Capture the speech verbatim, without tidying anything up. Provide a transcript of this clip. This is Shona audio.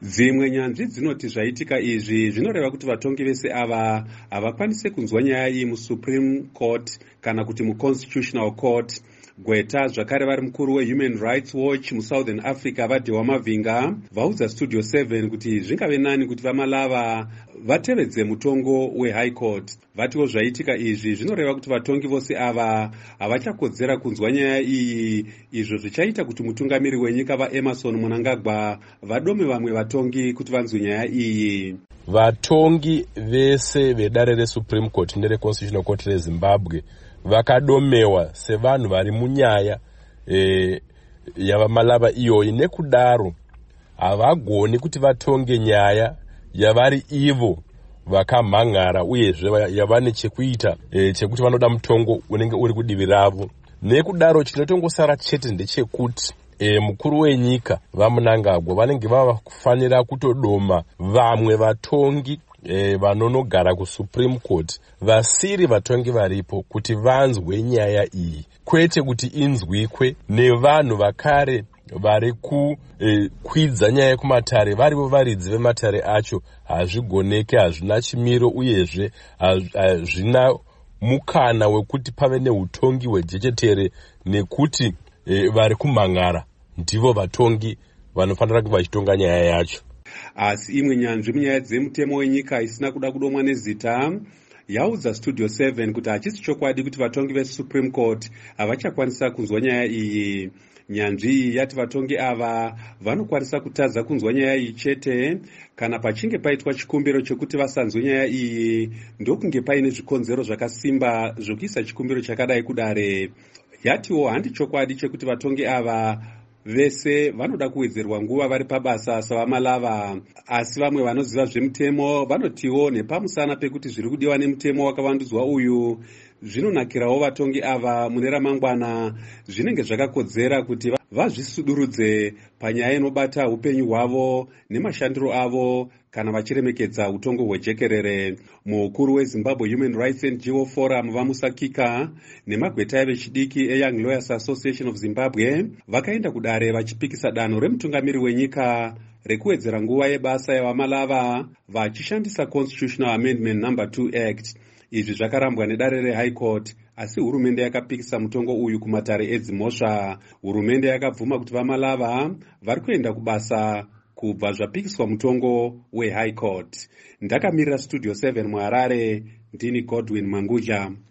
Dzimwe nyanzvi dzinoti zvaitika izvi zvinoreva kuti vatongi vese ava havakwanise kunzwa nyaya iyi muSupreme Court kana kuti muConstitutional Court. Gweta zvakare vari mukuru weHuman Rights Watch muSouthern Africa vaDhewa Mavhinga vaudza Studio seven kuti zvingave nani kuti vamalava vatevedze mutongo weHigh Court. Vatiwo zvaitika izvi zvinoreva kuti vatongi vose ava havachakodzera kunzwa nyaya iyi, izvo zvichaita kuti mutungamiri wenyika vaEmmerson Mnangagwa vadome vamwe vatongi kuti vanzwe nyaya iyi. Vatongi vese vedare reSupreme Court nereConstitutional Court reZimbabwe vakadomewa sevanhu vari munyaya e, yavamalava iyoyi, nekudaro havagoni kuti vatonge nyaya yavari ivo vakamhangara uyezve yavane chekuita e, chekuti vanoda mutongo unenge uri kudivi ravo. Nekudaro chinotongosara chete ndechekuti e, mukuru wenyika vaMnangagwa vanenge vava kufanira kutodoma vamwe vatongi E, vanonogara kuSupreme Court vasiri vatongi varipo kuti vanzwe nyaya iyi, kwete kuti inzwikwe nevanhu vakare vari kukwidza e, nyaya kumatare varivo varidzi vematare acho. Hazvigoneke, hazvina chimiro uyezve hazvina mukana wekuti pave neutongi hwejechetere, nekuti e, vari kumhangara ndivo vatongi vanofanira kuva vachitonga nyaya yacho. Asi imwe nyanzvi munyaya dzemutemo wenyika isina kuda kudomwa nezita yaudza Studio seven kuti hachisi chokwadi kuti vatongi veSupreme Court havachakwanisa kunzwa nyaya iyi. Nyanzvi iyi yati vatongi ava vanokwanisa kutadza kunzwa nyaya iyi chete kana pachinge paitwa chikumbiro chekuti vasanzwe nyaya iyi, ndokunge paine zvikonzero zvakasimba zvokuisa chikumbiro chakadai kudare. Yatiwo handi chokwadi chekuti vatongi ava vese vanoda kuwedzerwa nguva vari pabasa savamalava, asi vamwe vanoziva zvemutemo vanotiwo nepamusana pekuti zviri kudiwa nemutemo wakavandudzwa uyu zvinonakirawo vatongi ava mune ramangwana, zvinenge zvakakodzera kuti vazvisudurudze panyaya inobata upenyu hwavo nemashandiro avo kana vachiremekedza utongo hwejekerere. Mukuru weZimbabwe Human Rights N G O Forum vaMusakika nemagweta vechidiki eYoung Lawyers Association of Zimbabwe vakaenda kudare vachipikisa danho remutungamiri wenyika rekuwedzera nguva yebasa yavamalava vachishandisa Constitutional Amendment number two Act. Izvi zvakarambwa nedare reHigh Court, asi hurumende yakapikisa mutongo uyu kumatare edzimhosva. Hurumende yakabvuma kuti vamalava vari kuenda kubasa kubva zvapikiswa mutongo weHigh Court. Ndakamirira Studio seven muHarare, ndini Godwin Manguja.